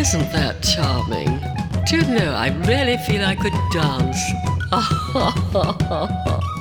Isn't that charming? Do you know, I really feel I could dance.